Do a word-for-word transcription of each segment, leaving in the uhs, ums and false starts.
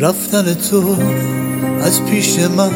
رفتن تو از پیش من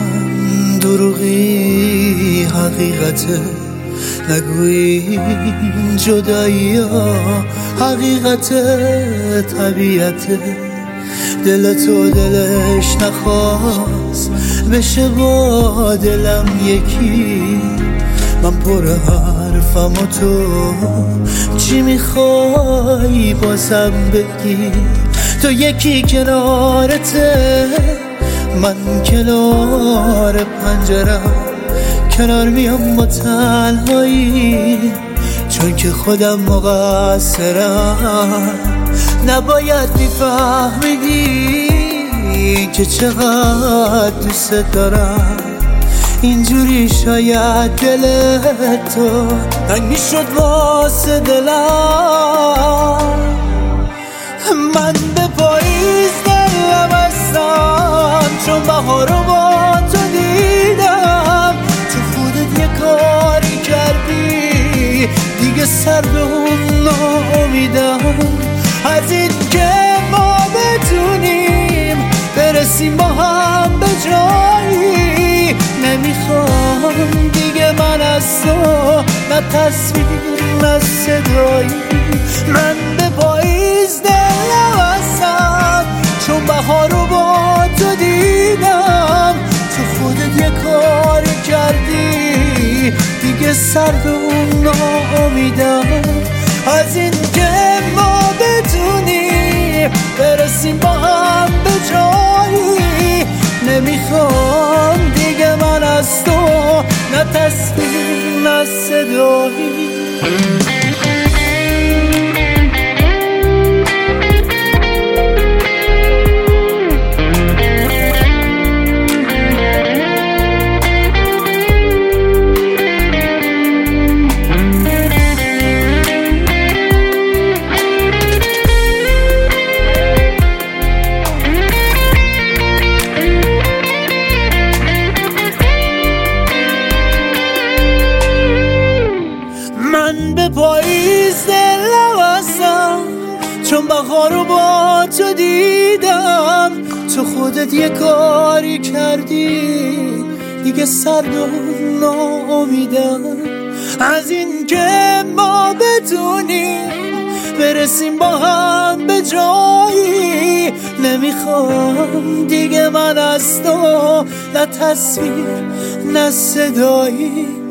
دروغی حقیقته، نگویی جدایی ها حقیقته، طبیعته. دل تو دلش نخواست بشه با دلم یکی، من پر حرفم و تو چی میخوای بازم بگی؟ تو یکی کنارته، من کنار پنجرم، کنار میام با تنهایی، چون که خودم مقصرم. نباید میفهمیدی که چقدر دوست دارم، اینجوری شاید دل تو تنگ میشد واسه دلم. من به پاییز دلم هستم، چون بهارو با تو دیدم. تو خودت یه کاری کردی دیگه سر به اون ناامیدم. از این که ما بتونیم برسیم با هم به جایی، نمیخوام دیگه من از تو نه تصویر نه صدایی. من به پاییز دلم هستم، چون بهارو با تو دیدم. تو خودت یه کاری کردی دیگه سر به اون ناامیدم. از این که ما بتونیم برسیم با هم به جایی، نمیخوام دیگه من از تو نه تصویر نه صدایی. من به پاییز دلم هستم، چون بهارو با تو دیدم. تو خودت یه کاری کردی دیگه سرد و ناامیدم. از این که ما بتونیم برسیم با هم به جایی، نمیخوام دیگه من از تو نه تصویر نه صدایی.